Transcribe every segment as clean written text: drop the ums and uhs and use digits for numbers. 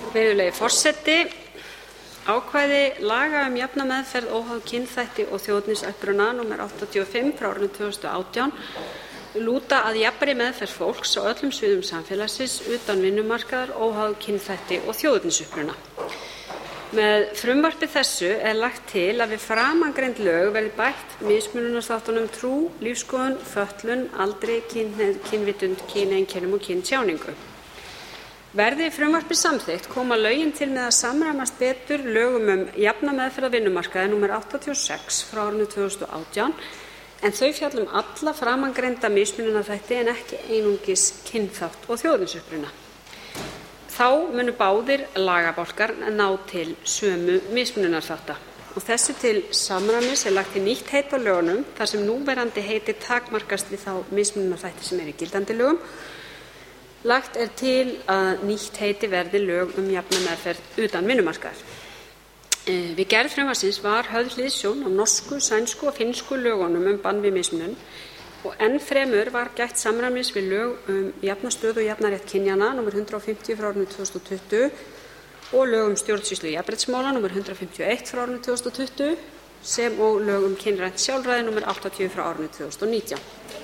Virðulegi forseti. Ákvæði laga jafna meðferð óháð kynþætti og þjóðernisuppruna nr. 85 frá árinu 2018 lúta að jafnri meðferð fólks á öllum sviðum samfélagsins utan vinnumarkaðar óháð kynþætti og þjóðernisuppruna. Með frumvarpi þessu lagt til að við framangreind lög verði bætt mismununarþáttunum trú, lífsskoðun, fötlun, aldri, kynhneigð, kynvitund, kyneinkennum og kyntjáningu. Verði frumvarpið samþykkt koma lögin til með að samræmast betur lögum jafna meðferð á vinnumarkaði nr. 86 frá árinu 2018 en þau fjalla alla framangreinda mismununarþætti en ekki einungis kynþátt og þjóðernisuppruna. Þá munu báðir lagabálkar ná til sömu mismununarþátta og þessu til samræmis lagt til nýtt heit á lögunum þar sem núverandi heiti takmarkast við þá mismununarþætti sem í gildandi lögum. Lagt til að nýtt heiti verði lög jafna meðferð utan vinnumarkaðar. Við gerð frumvarpsins var höfð hliðsjón af norsku, sænsku og finnsku lögunum bann við mismunun og enn fremur var gætt samræmis við lög jafna stöðu og jafna rétt kynjanna nr. 150 frá árinu 2020 og lög stjórnsýslu jafnréttismála nr. 151 frá árinu 2020 sem og lög kynrænt sjálfræði nr. 80 frá árinu 2019.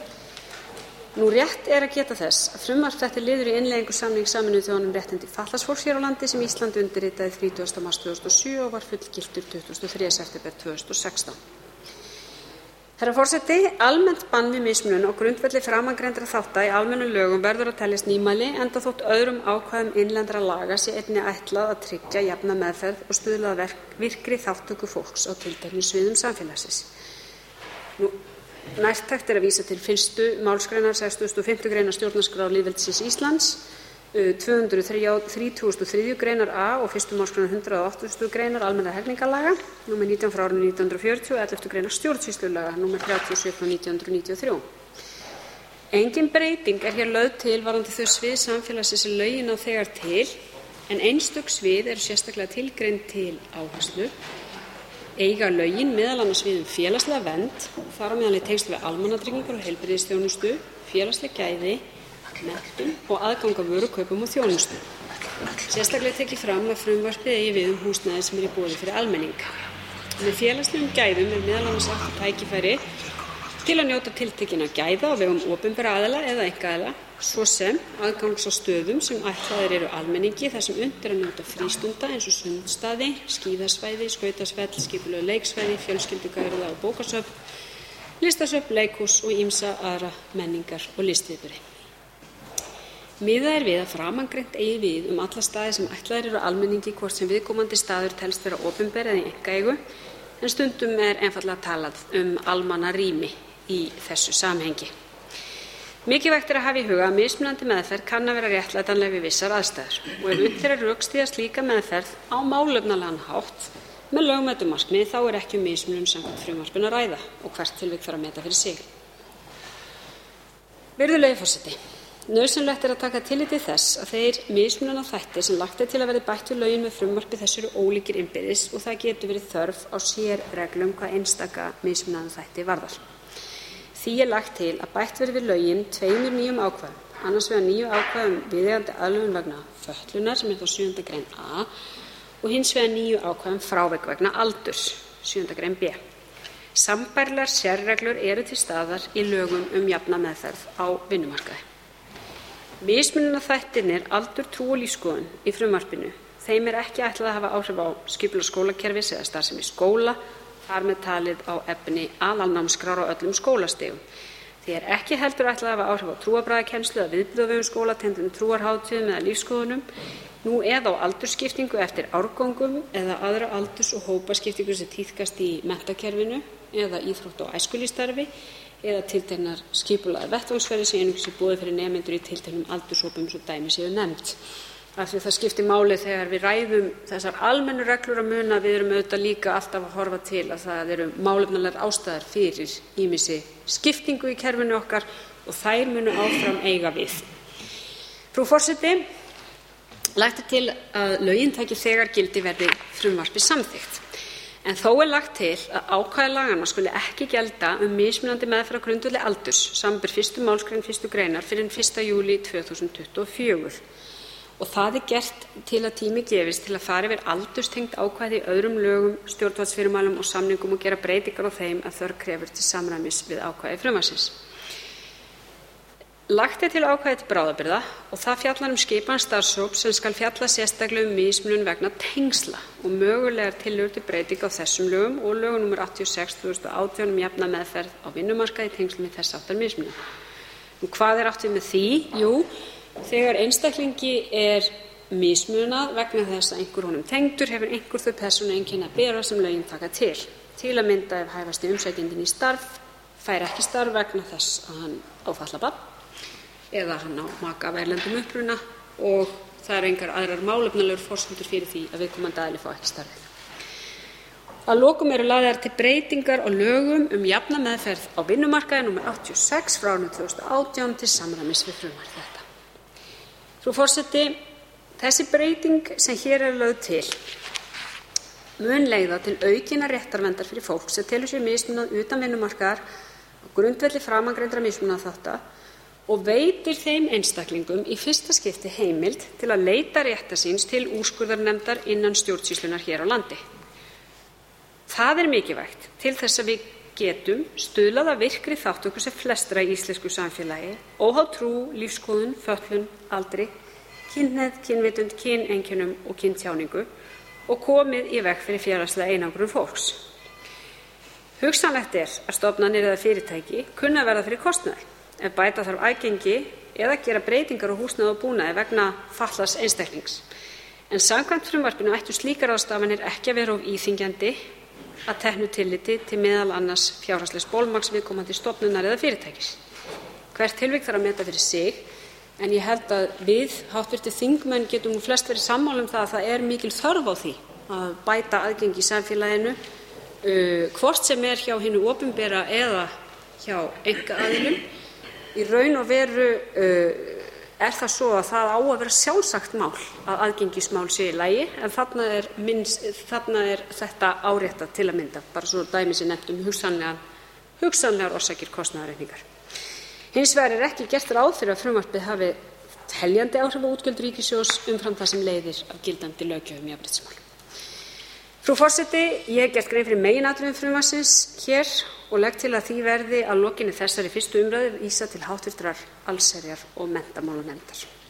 Rétt að geta þess að frumvarp þetta liður í innleiðingu samnings Sameinuðu þjóðanna réttindi fatlaðs fólks hér á landi sem Ísland undirritaði 30. mars 2007 og var fullgiltur 23. september 2016. Herra forseti, almennt bann við mismunun á grundvelli framangreindra þátta í almennum lögum verður að teljast nýmæli enda þótt öðrum ákvæðum innlendra laga sé einnig ætlað að tryggja jafna meðferð og stuðla að virkri þátttöku fólks á tilteknum sviðum samfélagsins. Nærtækt að vísa til 1. málsgreinar 65. greinar stjórnarskrár lýðveldisins Íslands, 233. greinar A og 1. málsgreinar 180. greinar almennra hegningarlaga, nr. 19 frá árinu 1940 og 11. greinar stjórnsýslulaga, nr. 37 frá 1993. Engin breyting hér lögð til varðandi þau svið samfélagsins sem lögin á þegar til, en einstök svið eru sérstaklega tilgreind til áherslu. Eiga lögin meðal annars við félagslega vernd, þar á meðal í tengslum við almannatryggingar og heilbrigðisþjónustu, félagsleg gæði, menntun og aðgang að vörukaupum og þjónustu. Sérstaklega tekið fram að frumvarpið eigi við húsnæði sem í boði fyrir almenning. Með félagslegum gæðum meðal annars átt tækifæri til að njóta tiltekinna gæða á vegum opinberra aðila eða einkaaðila, svo sem aðgangs á stöðum sem ætlaðir eru almenningi þar sem unnt að njóta frístunda eins og sundstaði, skíðasvæði, skautasvell, skipulögð leiksvæði, fjölskyldugarða og bókasöfn, listasöfn, leikhús og ýmsa aðra menningar og listviðburði. Miðað við að framangreint eigi við alla staði sem ætlaðir eru almenningi hvort sem viðkomandi staður telst vera opinber eða í einkaeigu, en stundum einfaldlega talað almannarými í þessu samhengi. Mikilvægt að hafa í huga að mismunandi meðferð kann að vera réttlætanleg við vissar aðstæður og ef unnt að rökstyðja slíka meðferð á málefnalegan hátt með lögmætu markmiði þá ekki mismunun samkvæmt frumvarpinu að ræða og hvert tilvik þarf að meta fyrir sig. Virðulegi forseti, nauðsynlegt að taka tillit til þess að þeir mismununarþættir sem lagt til að verði bætt við lögin með frumvarpi þessu eru ólíkir innbyrðis og það getur verið þörf á sérreglum hvað einstaka mismununarþætti varðar. Því lagt til að bætt verði við lögin 2 nýjum ákvæðum, annars vegar 9 ákvæðum viðeigandi aðlögun vegna fötlunar sem þá 7. grein A og hins vegar 9 ákvæðum frávik vegna aldurs, 7. grein B. Sambærilegar sérreglur eru til staðar í lögum jafna meðferð á vinnumarkaði. Mismununarþættirnir aldur, trú og lífsskoðun í frumvarpinu, þeim ekki ætlað að hafa áhrif á skipulag skólakerfis eða starfsemi skóla, þar með talið á efni aðalnámskrár á öllum skólastigum. Því ekki heldur ætlað að hafa áhrif á trúarbragðakennslu eða viðbrögð á vegum skóla tengdum trúarhátíðum eða lífsskoðunum, nú eða á aldursskiptingu eftir árgöngum eða aðra aldurs- og hópaskiptingu sem tíðkast í menntakerfinu eða íþrótta- og æskulýðsstarfi eða tilteknar skipulagðar vettvangsferðir sem einungis í boði fyrir nemendur í tilteknum aldurshópum svo dæmi séu nefnd. Af því það skiptir máli þegar við ræðum þessar almennu reglur að muna við erum auðvitað líka alltaf að horfa til að það eru málefnalegar ástæður fyrir ýmissi skiptingu í kerfinu okkar og þær munu áfram eiga við. Frú forseti, lagt til að lögin taki þegar gildi verði frumvarpið samþykkt. En þó lagt til að ákvæði laganna skuli ekki gilda mismunandi meðferð á grundvelli aldurs, samanber 1. málsgrein 1. greinar fyrir 1. júlí 2024. og það gert til að tími gefist til að fara yfir aldurstengd ákvæði í öðrum lögum, stjórnvaldsfyrirmælum og samningum og gera breytingar á þeim að þörf krefur til samræmis við ákvæði frumvarpsins. Lagt til ákvæði til bráðabirgða og það fjallar skipan starfshóps sem skal fjalla sérstaklega mismunun vegna tengsla og mögulegar tillögur til breytinga á þessum lögum og lögum nr. 86/2018 jafna meðferð á vinnumarkaði í tengslum við þess háttar mismunun. Hvað átt við með því? Jú, þegar einstaklingi mismunað vegna þess að einhver honum tengdur hefur einhver þau persónueinkenni að bera sem lögin taka til. Til að mynda ef hæfasti umsækjandinn í starf fær ekki starf vegna þess að hann á fatlað barn eða hann á maka af erlendum uppruna og það eru engar aðrar málefnalegar forsendur fyrir því að viðkomandi aðili fá ekki starfið. Að lokum eru lagðar til breytingar á lögum jafna meðferð á vinnumarkaði nr. 86/2018 til samræmis við frumvarp þetta. Frú forseti, þessi breyting sem hér lögð til mun leiða til aukinnar réttarverndar fyrir fólk sem telur sig mismunað utan vinnumarkaðar á grundvelli framangreindra mismununarþátta og veitir þeim einstaklingum í fyrsta skipti heimild til að leita réttar síns til úrskurðarnefndar innan stjórnsýslunnar hér á landi. Það mikilvægt til þess að við getum stuðlað að virkri þátttöku sem flestra í íslensku samfélagi, óháð trú, lífskoðun, fötlun, aldri, kynhneigð, kynvitund, kyneinkennum og kyntjáningu og komið í veg fyrir félagslega einangrun fólks. Hugsanlegt að stofnanir eða fyrirtæki kunna að verða fyrir kostnaði ef bæta þarf aðgengi eða gera breytingar á húsnæði og búnaði vegna fatlaðs einstaklings. En samkvæmt frumvarpinu ættu slíkar ráðstafanir ekki að vera of íþyngjandi að teknu tilliti til meðal annars fjárhagslegs bolmagns viðkomandi stofnunar eða fyrirtækis. Hvert tilvik þarf að meta fyrir sig, en ég held að við hv. þingmenn getum flest verið sammála það að það mikil þörf á því að bæta aðgengi í samfélaginu, hvort sem hjá hinu opinbera eða hjá einkaaðilum. Í raun og veru það svo að það á að vera sjálfsagt mál að aðgengismál sé í lagi, en þarna þetta áréttað til að mynda, bara svo dæmi sé nefnt hugsanlegar orsakir kostnaðaraukningar. Hins vegar ekki gert ráð fyrir að frumvarpið hafi teljandi áhrif á útgjöld ríkissjóðs umfram það sem leiðir af gildandi löggjöf jafnréttismál. Frú forseti, ég hef gert grein fyrir meginatriðum frumvarpsins hér og legg til að því verði að lokinni þessari fyrstu umræðu vísað til hv. allsherjar- og menntamálanefndar.